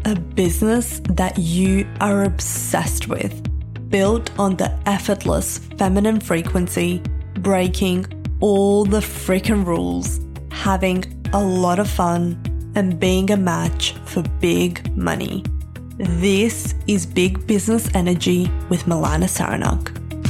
a business that you are obsessed with, built on the effortless feminine frequency, breaking all the freaking rules, having a lot of fun, and being a match for big money. This is Big Business Energy with Milana Saranak.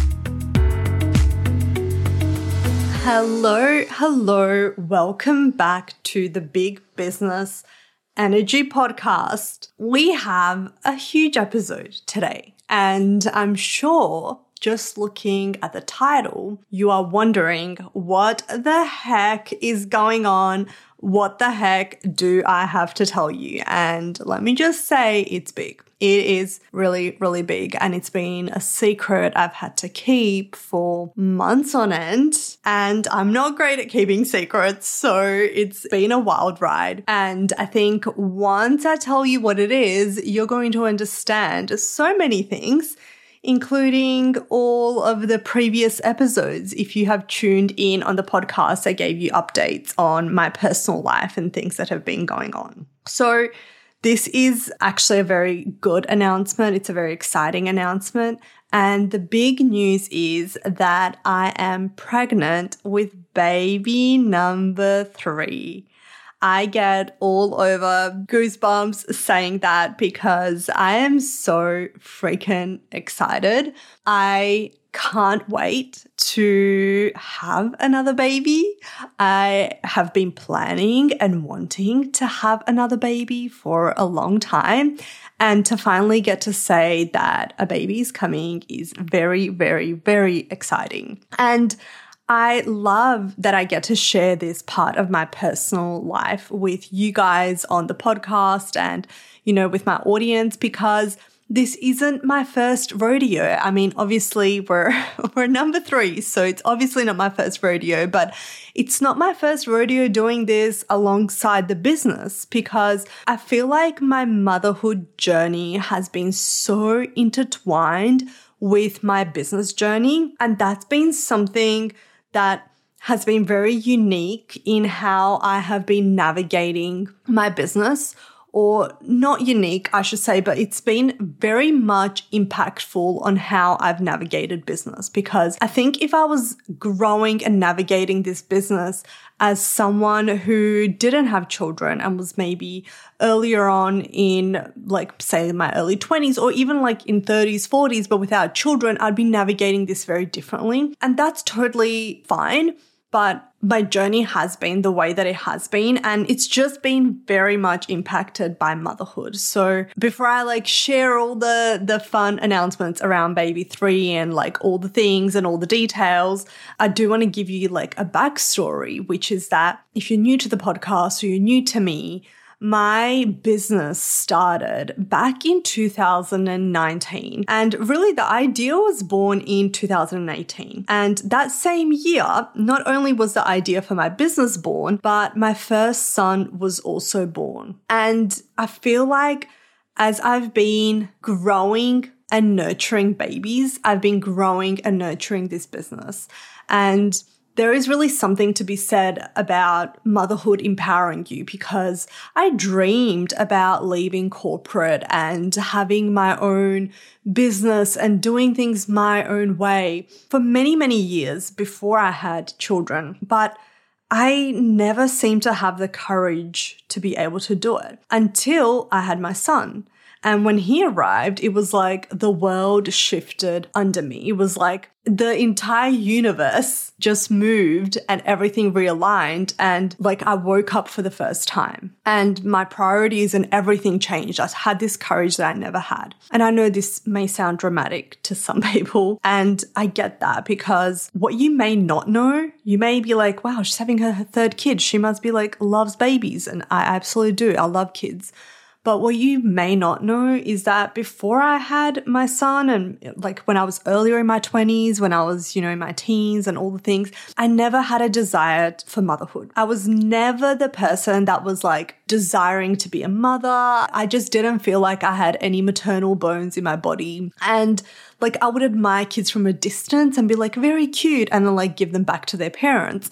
Hello. Welcome back to the Big Business Energy podcast. We have a huge episode today, and I'm sure just looking at the title, you are wondering what the heck is going on? What the heck do I have to tell you? And let me just say it's big. It is really, really big, and it's been a secret I've had to keep for months on end, and I'm not great at keeping secrets, so it's been a wild ride. And I think once I tell you what it is, you're going to understand so many things, including all of the previous episodes. If you have tuned in on the podcast, I gave you updates on my personal life and things that have been going on. So this is actually a very good announcement. It's a very exciting announcement. And the big news is that I am pregnant with baby number 3. I get all over goosebumps saying that because I am so freaking excited. I can't wait to have another baby. I have been planning and wanting to have another baby for a long time. And to finally get to say that a baby is coming is very, very, very exciting. And I love that I get to share this part of my personal life with you guys on the podcast and, with my audience, because this isn't my first rodeo. I mean, obviously we're number 3, so it's obviously not my first rodeo, but it's not my first rodeo doing this alongside the business, because I feel like my motherhood journey has been so intertwined with my business journey, and that's been something that has been very unique in how I have been navigating my business. Or not unique, I should say, but it's been very much impactful on how I've navigated business. Because I think if I was growing and navigating this business as someone who didn't have children and was maybe earlier on in, say, my early 20s or even in 30s, 40s, but without children, I'd be navigating this very differently. And that's totally fine. But my journey has been the way that it has been, and it's just been very much impacted by motherhood. So before I share all the fun announcements around baby 3 and all the things and all the details, I do want to give you a backstory, which is that if you're new to the podcast or you're new to me, my business started back in 2019, and really the idea was born in 2018. And that same year, not only was the idea for my business born, but my first son was also born. And I feel like as I've been growing and nurturing babies, I've been growing and nurturing this business. And there is really something to be said about motherhood empowering you, because I dreamed about leaving corporate and having my own business and doing things my own way for many, many years before I had children. But I never seemed to have the courage to be able to do it until I had my son. And when he arrived, it was like the world shifted under me. It was like the entire universe just moved and everything realigned, and I woke up for the first time and my priorities and everything changed. I had this courage that I never had. And I know this may sound dramatic to some people, and I get that, because what you may not know, you may be like, wow, she's having her 3rd kid. She must be loves babies. And I absolutely do. I love kids. But what you may not know is that before I had my son, and when I was earlier in my 20s, when I was, in my teens and all the things, I never had a desire for motherhood. I was never the person that was desiring to be a mother. I just didn't feel like I had any maternal bones in my body. And I would admire kids from a distance and be very cute, and then give them back to their parents.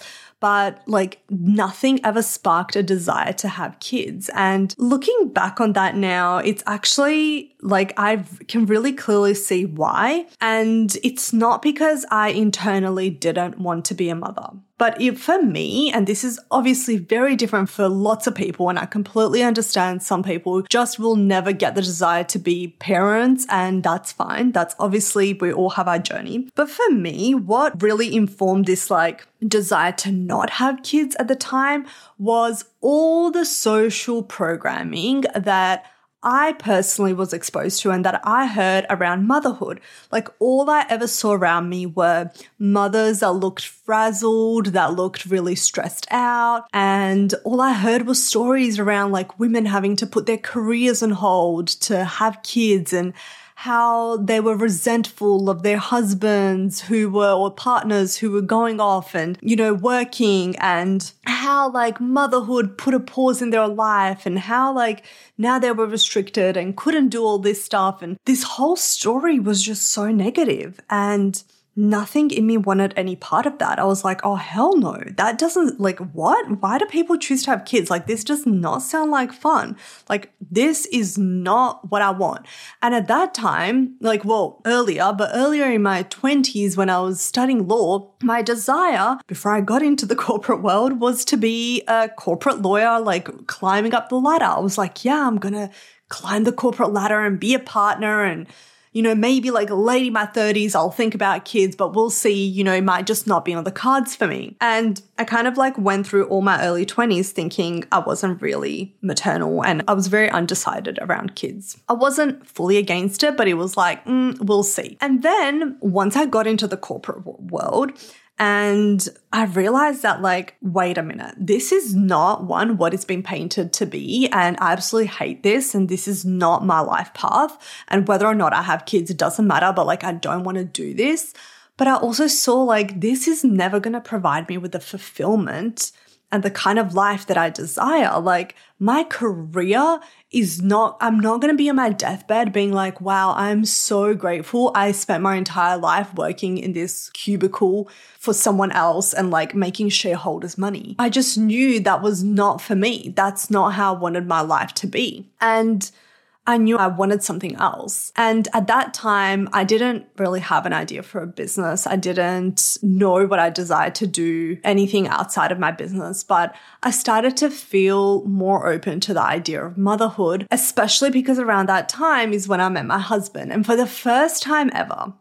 but like nothing ever sparked a desire to have kids. And looking back on that now, it's actually like I can really clearly see why. And it's not because I internally didn't want to be a mother. But for me, and this is obviously very different for lots of people, and I completely understand some people just will never get the desire to be parents, and that's fine. That's obviously, we all have our journey. But for me, what really informed this like desire to not have kids at the time was all the social programming that I personally was exposed to and that I heard around motherhood. Like all I ever saw around me were mothers that looked frazzled, that looked really stressed out. And all I heard was stories around like women having to put their careers on hold to have kids, and how they were resentful of their husbands or partners who were going off and, working, and how like motherhood put a pause in their life, and how like now they were restricted and couldn't do all this stuff. And this whole story was just so negative, and nothing in me wanted any part of that. I was like, oh, hell no. That doesn't, like, what? Why do people choose to have kids? Like, this does not sound like fun. Like, this is not what I want. And at that time, earlier in my 20s when I was studying law, my desire before I got into the corporate world was to be a corporate lawyer, like climbing up the ladder. I was like, yeah, I'm going to climb the corporate ladder and be a partner, and maybe like late in my 30s, I'll think about kids, but we'll see, it might just not be on the cards for me. And I kind of like went through all my early 20s thinking I wasn't really maternal, and I was very undecided around kids. I wasn't fully against it, but it was like, we'll see. And then once I got into the corporate world, and I realized that like, wait a minute, this is not what it's been painted to be. And I absolutely hate this. And this is not my life path. And whether or not I have kids, it doesn't matter. But like, I don't want to do this. But I also saw like, this is never going to provide me with the fulfillment and the kind of life that I desire. Like my career I'm not going to be on my deathbed being like, wow, I'm so grateful I spent my entire life working in this cubicle for someone else and like making shareholders money. I just knew that was not for me. That's not how I wanted my life to be. And I knew I wanted something else. And at that time, I didn't really have an idea for a business. I didn't know what I desired to do, anything outside of my business, but I started to feel more open to the idea of motherhood, especially because around that time is when I met my husband. And for the first time ever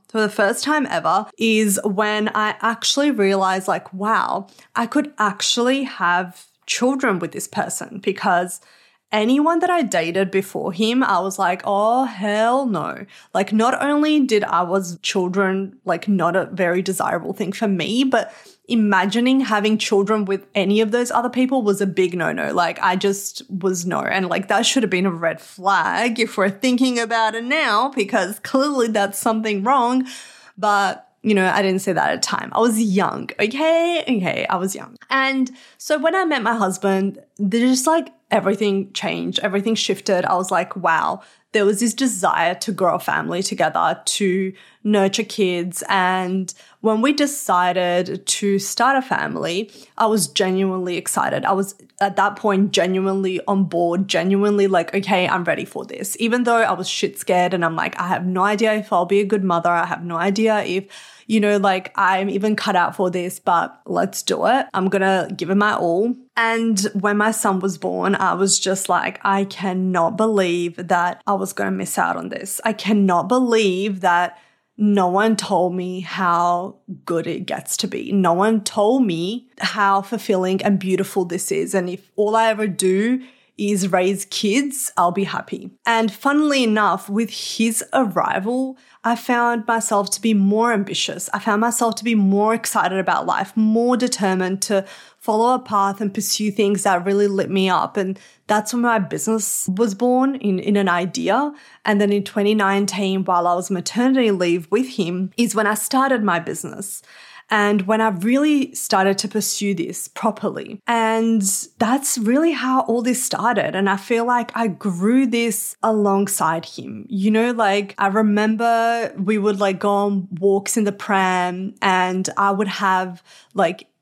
is when I actually realized like, wow, I could actually have children with this person, because anyone that I dated before him, I was like, oh, hell no. Like, not only was children like not a very desirable thing for me, but imagining having children with any of those other people was a big no-no. Like, I just was no. And like, that should have been a red flag if we're thinking about it now, because clearly that's something wrong. But I didn't say that at the time. I was young. Okay, I was young. And so when I met my husband, there's just like everything changed. Everything shifted. I was like, wow, there was this desire to grow a family together, to nurture kids. And when we decided to start a family, I was genuinely excited. I was at that point genuinely on board, genuinely like, okay, I'm ready for this. Even though I was shit scared and I'm like, I have no idea if I'll be a good mother. I have no idea if like I'm even cut out for this, but let's do it. I'm going to give it my all. And when my son was born, I was just like, I cannot believe that I was going to miss out on this. I cannot believe that no one told me how good it gets to be. No one told me how fulfilling and beautiful this is. And if all I ever do is raise kids, I'll be happy. And funnily enough, with his arrival, I found myself to be more ambitious. I found myself to be more excited about life, more determined to follow a path and pursue things that really lit me up. And that's when my business was born in an idea. And then in 2019, while I was maternity leave with him, is when I started my business. And when I really started to pursue this properly. And that's really how all this started. And I feel like I grew this alongside him. Like I remember we would like go on walks in the pram, and I would have like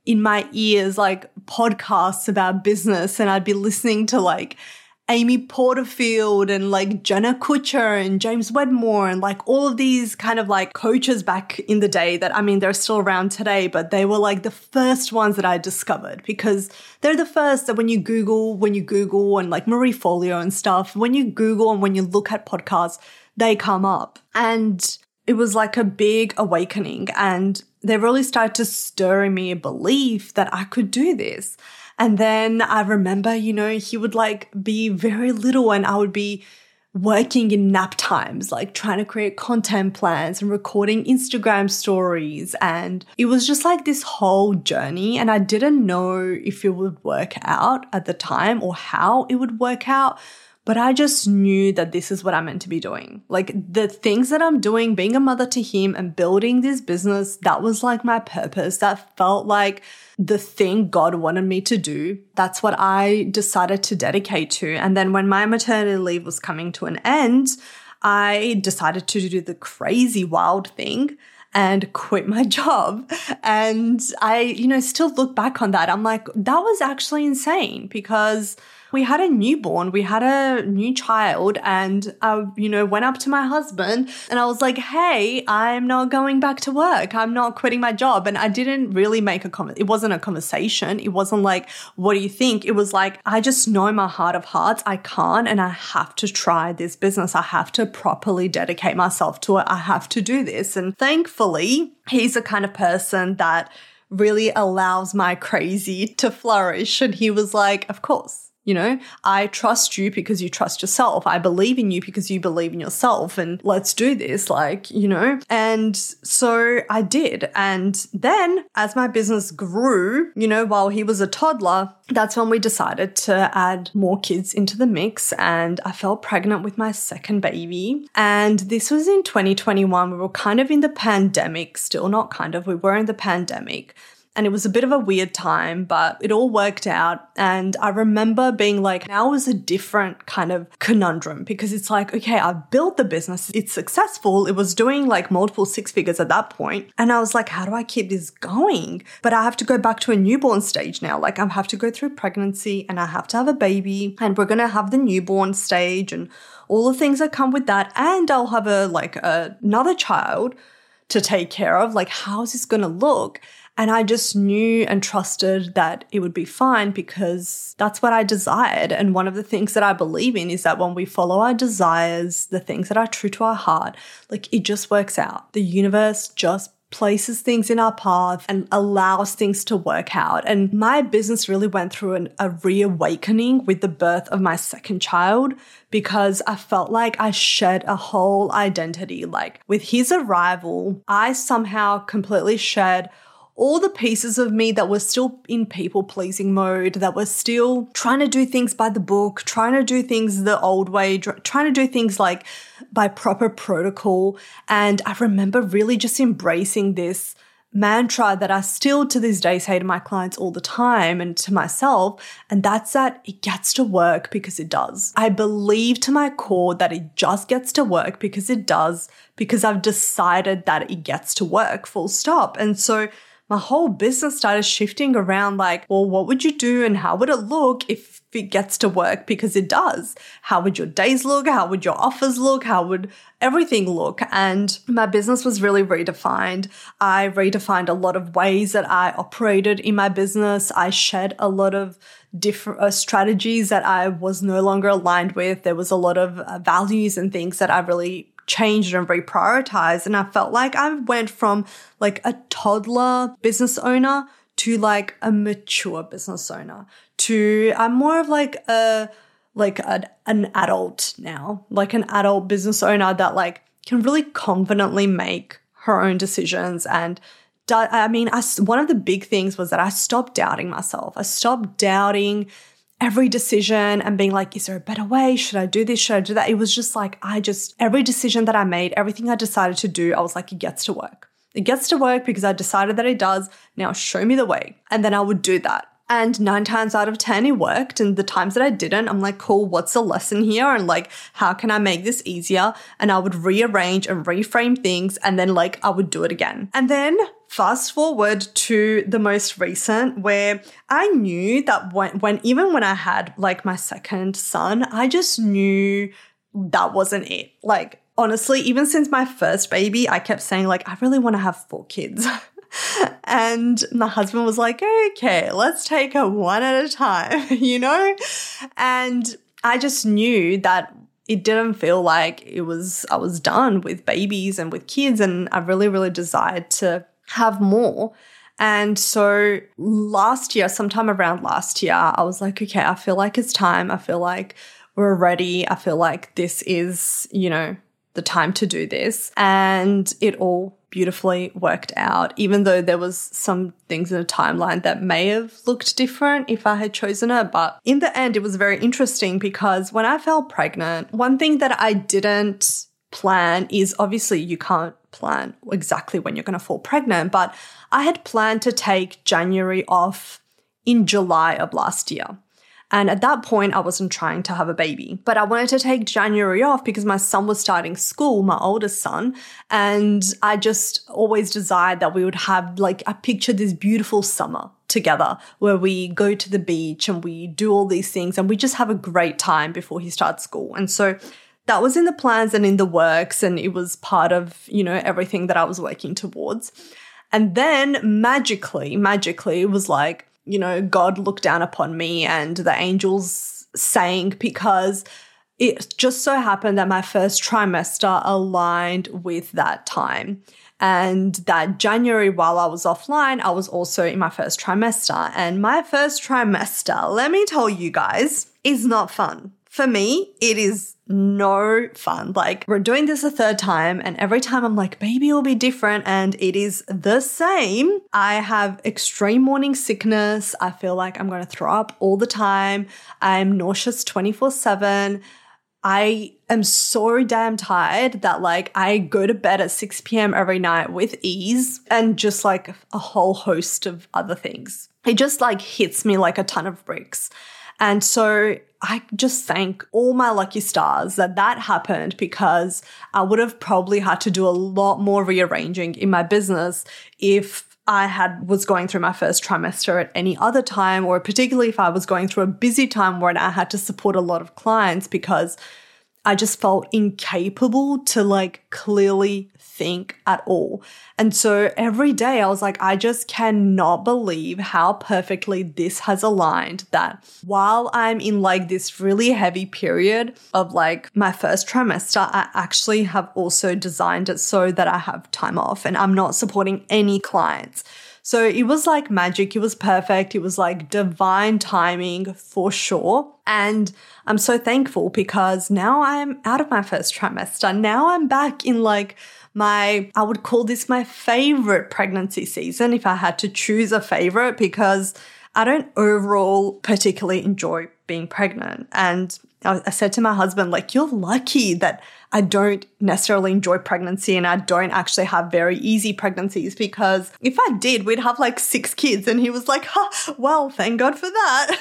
in my ears, like podcasts about business, and I'd be listening to like Amy Porterfield and like Jenna Kutcher and James Wedmore and like all of these kind of like coaches back in the day that, I mean, they're still around today, but they were like the first ones that I discovered, because they're the first that when you Google and like Marie Forleo and stuff, when you Google and when you look at podcasts, they come up. And it was like a big awakening, and they really started to stir in me a belief that I could do this. And then I remember, he would like be very little and I would be working in nap times, like trying to create content plans and recording Instagram stories. And it was just like this whole journey. And I didn't know if it would work out at the time or how it would work out. But I just knew that this is what I'm meant to be doing. Like the things that I'm doing, being a mother to him and building this business, that was like my purpose. That felt like the thing God wanted me to do. That's what I decided to dedicate to. And then when my maternity leave was coming to an end, I decided to do the crazy wild thing and quit my job. And I, still look back on that. I'm like, that was actually insane, because we had a newborn, we had a new child, and I, went up to my husband and I was like, hey, I'm not going back to work. I'm not quitting my job. And I didn't really make a comment. It wasn't a conversation. It wasn't like, what do you think? It was like, I just know in my heart of hearts, I can't, and I have to try this business. I have to properly dedicate myself to it. I have to do this. And thankfully, he's the kind of person that really allows my crazy to flourish. And he was like, of course. I trust you because you trust yourself. I believe in you because you believe in yourself, and let's do this, And so I did. And then as my business grew, while he was a toddler, that's when we decided to add more kids into the mix, and I fell pregnant with my second baby. And this was in 2021. We were kind of in the pandemic, still not kind of, we were in the pandemic. And it was a bit of a weird time, but it all worked out. And I remember being like, now was a different kind of conundrum, because it's like, okay, I've built the business. It's successful. It was doing like multiple six figures at that point. And I was like, how do I keep this going? But I have to go back to a newborn stage now. Like I have to go through pregnancy and I have to have a baby, and we're going to have the newborn stage and all the things that come with that. And I'll have another child to take care of. Like, how is this going to look? And I just knew and trusted that it would be fine, because that's what I desired. And one of the things that I believe in is that when we follow our desires, the things that are true to our heart, like it just works out. The universe just places things in our path and allows things to work out. And my business really went through a reawakening with the birth of my second child, because I felt like I shed a whole identity. Like with his arrival, I somehow completely shed all the pieces of me that were still in people-pleasing mode, that were still trying to do things by the book, trying to do things the old way, trying to do things like by proper protocol. And I remember really just embracing this mantra that I still to this day say to my clients all the time and to myself, and that's that it gets to work because it does. I believe to my core that it just gets to work because it does, because I've decided that it gets to work, full stop. And so my whole business started shifting around like, well, what would you do and how would it look if it gets to work? Because it does. How would your days look? How would your offers look? How would everything look? And my business was really redefined. I redefined a lot of ways that I operated in my business. I shed a lot of different strategies that I was no longer aligned with. There was a lot of values and things that I really changed and reprioritized. And I felt like I went from like a toddler business owner to like a mature business owner to I'm more of like an adult now, like an adult business owner that like can really confidently make her own decisions. And one of the big things was that I stopped doubting myself. I stopped doubting every decision and being like, is there a better way? Should I do this? Should I do that? It was just like, every decision that I made, everything I decided to do, I was like, it gets to work. It gets to work because I decided that it does. Now show me the way. And then I would do that. And 9 times out of 10, it worked. And the times that I didn't, I'm like, cool, what's the lesson here? And like, how can I make this easier? And I would rearrange and reframe things. And then like, I would do it again. And then fast forward to the most recent, where I knew that when I had like my second son, I just knew that wasn't it. Like, honestly, even since my first baby, I kept saying like, I really want to have 4 kids. And my husband was like, okay, let's take it one at a time, And I just knew that it didn't feel like I was done with babies and with kids, and I really, really desired to have more. And so sometime around last year, I was like, okay, I feel like it's time. I feel like we're ready. I feel like this is, the time to do this. And it all beautifully worked out, even though there was some things in the timeline that may have looked different if I had chosen it. But in the end, it was very interesting because when I fell pregnant, one thing that I didn't plan is, obviously you can't plan exactly when you're going to fall pregnant, but I had planned to take January off in July of last year. And at that point, I wasn't trying to have a baby, but I wanted to take January off because my son was starting school, my oldest son. And I just always desired that we would have, I pictured this beautiful summer together where we go to the beach and we do all these things and we just have a great time before he starts school. And so that was in the plans and in the works, and it was part of, everything that I was working towards. And then magically, it was like, God looked down upon me and the angels sang, because it just so happened that my first trimester aligned with that time. And that January, while I was offline, I was also in my first trimester. And my first trimester, let me tell you guys, is not fun. For me, it is no fun. Like, we're doing this a third time, and every time I'm like, baby, it'll be different, and it is the same. I have extreme morning sickness. I feel like I'm going to throw up all the time. I'm nauseous 24/7. I am so damn tired that I go to bed at 6 p.m. every night with ease, and just a whole host of other things. It just hits me like a ton of bricks. And so I just thank all my lucky stars that happened, because I would have probably had to do a lot more rearranging in my business if I was going through my first trimester at any other time, or particularly if I was going through a busy time where I had to support a lot of clients, because I just felt incapable to clearly think at all. And so every day I was like, I just cannot believe how perfectly this has aligned, that while I'm in this really heavy period of my first trimester, I actually have also designed it so that I have time off and I'm not supporting any clients. So it was magic. It was perfect. It was divine timing for sure. And I'm so thankful, because now I'm out of my first trimester. Now I'm back in I would call this my favorite pregnancy season if I had to choose a favorite, because I don't overall particularly enjoy being pregnant. And I said to my husband, you're lucky that I don't necessarily enjoy pregnancy and I don't actually have very easy pregnancies, because if I did, we'd have 6 kids. And he was like, well, thank God for that.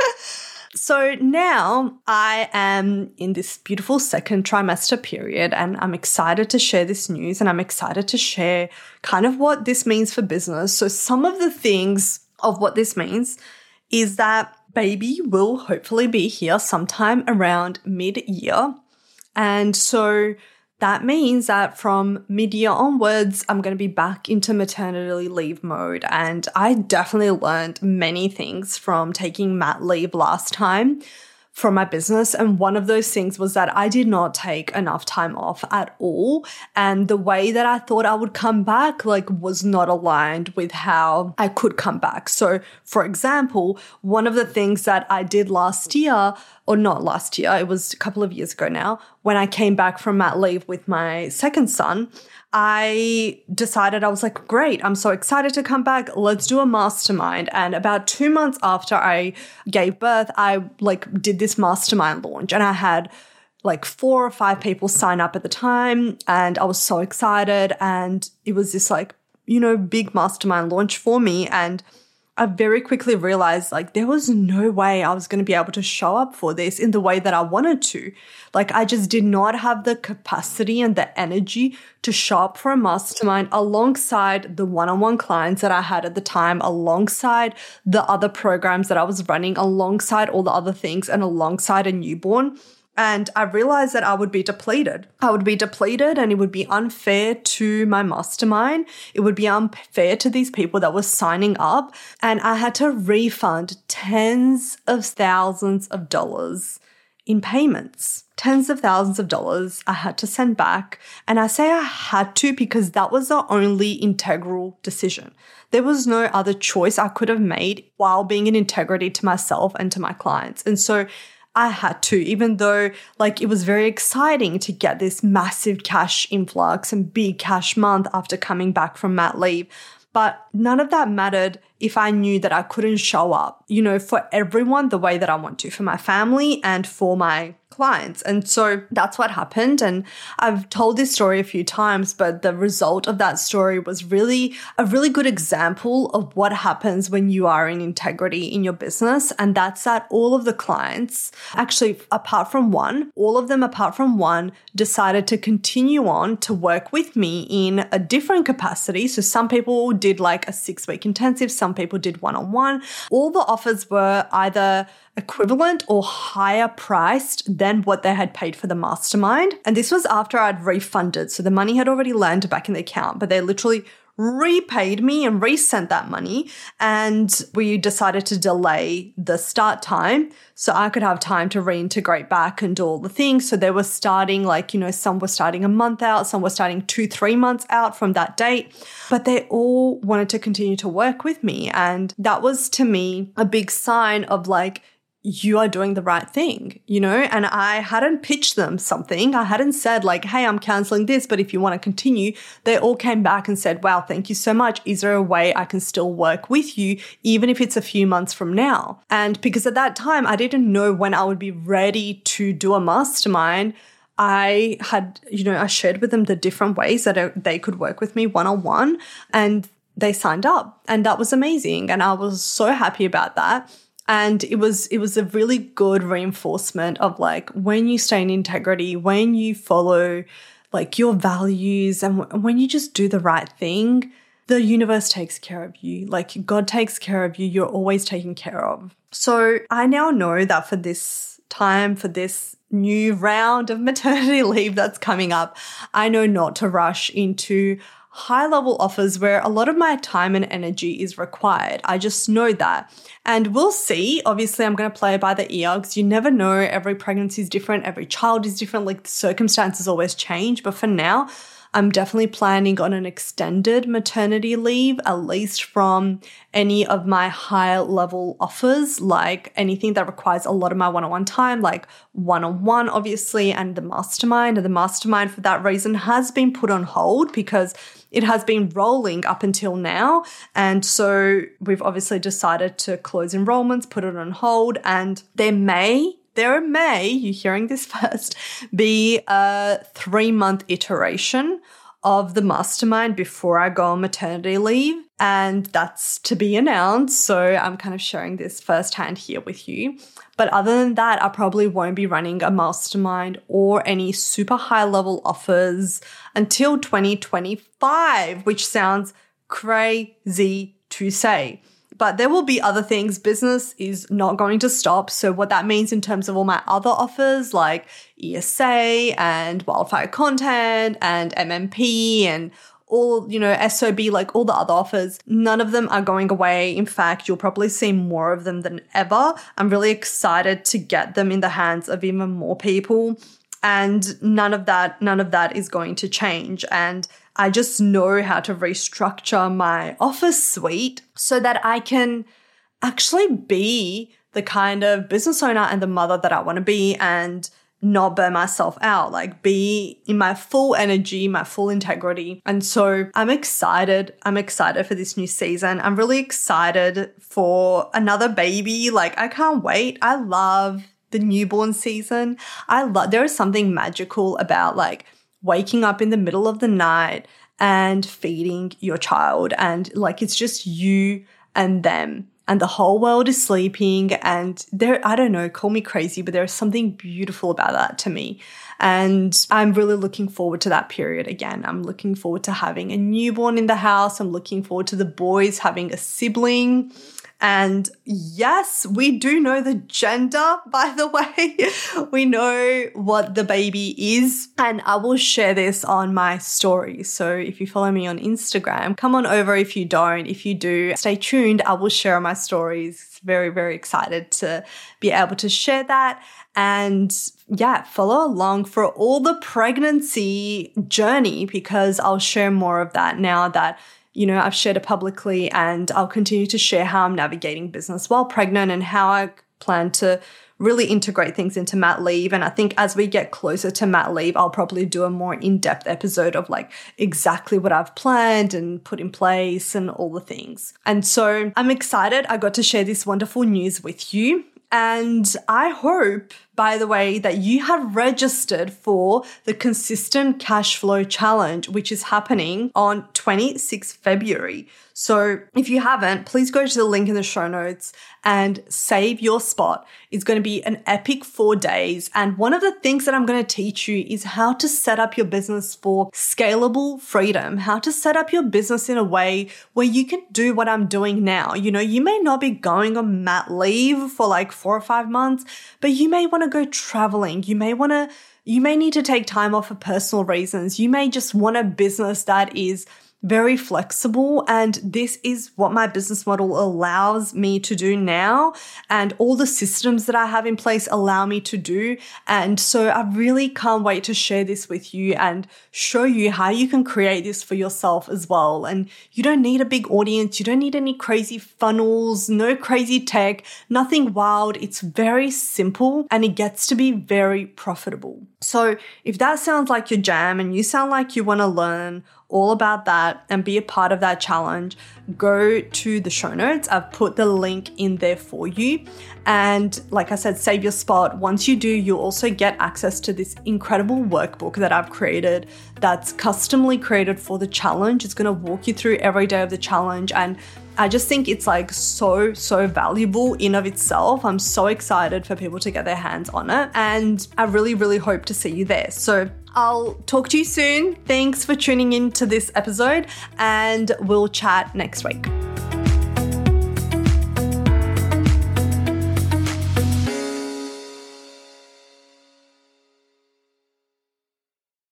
So now I am in this beautiful second trimester period, and I'm excited to share this news, and I'm excited to share kind of what this means for business. So some of the things of what this means is that baby will hopefully be here sometime around mid-year. And so that means that from mid-year onwards, I'm going to be back into maternity leave mode. And I definitely learned many things from taking mat leave last time from my business. And one of those things was that I did not take enough time off at all. And the way that I thought I would come back, was not aligned with how I could come back. So for example, one of the things that I did last year, or not last year, it was a couple of years ago now, when I came back from mat leave with my second son, I decided, I was like, great, I'm so excited to come back. Let's do a mastermind. And about 2 months after I gave birth, I did this mastermind launch, and I had 4 or 5 people sign up at the time. And I was so excited. And it was this big mastermind launch for me. And I very quickly realized like there was no way I was going to be able to show up for this in the way that I wanted to. Like I just did not have the capacity and the energy to show up for a mastermind alongside the one-on-one clients that I had at the time, alongside the other programs that I was running, alongside all the other things, and alongside a newborn. And I realized that I would be depleted. I would be depleted, and it would be unfair to my mastermind. It would be unfair to these people that were signing up. And I had to refund tens of thousands of dollars in payments. Tens of thousands of dollars I had to send back. And I say I had to because that was the only integral decision. There was no other choice I could have made while being in integrity to myself and to my clients. And so I had to, even though like it was very exciting to get this massive cash influx and big cash month after coming back from mat leave. But none of that mattered if I knew that I couldn't show up, for everyone the way that I want to, for my family and for my clients. And so that's what happened. And I've told this story a few times, but the result of that story was really a really good example of what happens when you are in integrity in your business. And that's that all of the clients, actually apart from one, all of them apart from one decided to continue on to work with me in a different capacity. So some people did like a 6-week intensive, some people did one-on-one. All the offers were either equivalent or higher priced than what they had paid for the mastermind. And this was after I'd refunded. So the money had already landed back in the account, but they literally repaid me and resent that money. And we decided to delay the start time so I could have time to reintegrate back and do all the things. So they were starting some were starting a month out, some were starting 2-3 months out from that date, but they all wanted to continue to work with me. And that was to me a big sign of like, you are doing the right thing, and I hadn't pitched them something. I hadn't said like, hey, I'm canceling this, but if you want to continue, they all came back and said, wow, thank you so much. Is there a way I can still work with you, even if it's a few months from now? And because at that time, I didn't know when I would be ready to do a mastermind, I had, I shared with them the different ways that they could work with me one-on-one, and they signed up, and that was amazing. And I was so happy about that. And it was a really good reinforcement of like when you stay in integrity, when you follow like your values, and when you just do the right thing, the universe takes care of you. Like God takes care of you. You're always taken care of. So I now know that for this time, for this new round of maternity leave that's coming up, I know not to rush into high-level offers where a lot of my time and energy is required. I just know that. And we'll see. Obviously, I'm going to play it by the ear because you never know. Every pregnancy is different. Every child is different. Like the circumstances always change. But for now, I'm definitely planning on an extended maternity leave, at least from any of my higher level offers, like anything that requires a lot of my one-on-one time, like one-on-one, obviously, and the mastermind. And the mastermind for that reason has been put on hold because it has been rolling up until now. And so we've obviously decided to close enrollments, put it on hold, and there may, you're hearing this first, be a 3-month iteration of the mastermind before I go on maternity leave. And that's to be announced. So I'm kind of sharing this firsthand here with you. But other than that, I probably won't be running a mastermind or any super high level offers until 2025, which sounds crazy to say. But there will be other things. Business is not going to stop. So what that means in terms of all my other offers like ESA and Wildfire Content and MMP and all, SOB, like all the other offers, none of them are going away. In fact, you'll probably see more of them than ever. I'm really excited to get them in the hands of even more people. And none of that is going to change. And I just know how to restructure my office suite so that I can actually be the kind of business owner and the mother that I want to be and not burn myself out, like be in my full energy, my full integrity. And so I'm excited. I'm excited for this new season. I'm really excited for another baby. Like I can't wait. I love the newborn season. There is something magical about like waking up in the middle of the night and feeding your child. And like, it's just you and them. And the whole world is sleeping, and I don't know, call me crazy, but there's something beautiful about that to me. And I'm really looking forward to that period again. I'm looking forward to having a newborn in the house. I'm looking forward to the boys having a sibling. And yes, we do know the gender, by the way. We know what the baby is, and I will share this on my story. So if you follow me on Instagram, come on over. If you don't, if you do, stay tuned. I will share on my stories. Very, very excited to be able to share that. And yeah, follow along for all the pregnancy journey, because I'll share more of that now that I've shared it publicly, and I'll continue to share how I'm navigating business while pregnant and how I plan to really integrate things into mat leave. And I think as we get closer to mat leave, I'll probably do a more in-depth episode of like exactly what I've planned and put in place and all the things. And so I'm excited. I got to share this wonderful news with you. And I hope, by the way, that you have registered for the Consistent Cash Flow Challenge, which is happening on 26th February. So if you haven't, please go to the link in the show notes and save your spot. It's going to be an epic 4 days. And one of the things that I'm going to teach you is how to set up your business for scalable freedom, how to set up your business in a way where you can do what I'm doing now. You may not be going on mat leave for like 4 or 5 months, but you may want to go traveling. You may need to take time off for personal reasons. You may just want a business that is very flexible, and this is what my business model allows me to do now, and all the systems that I have in place allow me to do. And so I really can't wait to share this with you and show you how you can create this for yourself as well. And you don't need a big audience, you don't need any crazy funnels, no crazy tech, nothing wild. It's very simple, and it gets to be very profitable. So if that sounds like your jam and you sound like you want to learn all about that and be a part of that challenge, go to the show notes. I've put the link in there for you. And like I said, save your spot. Once you do, you'll also get access to this incredible workbook that I've created that's customly created for the challenge. It's going to walk you through every day of the challenge. And I just think it's like so valuable in of itself. I'm so excited for people to get their hands on it. And I really, really hope to see you there. So I'll talk to you soon. Thanks for tuning in to this episode, and we'll chat next week.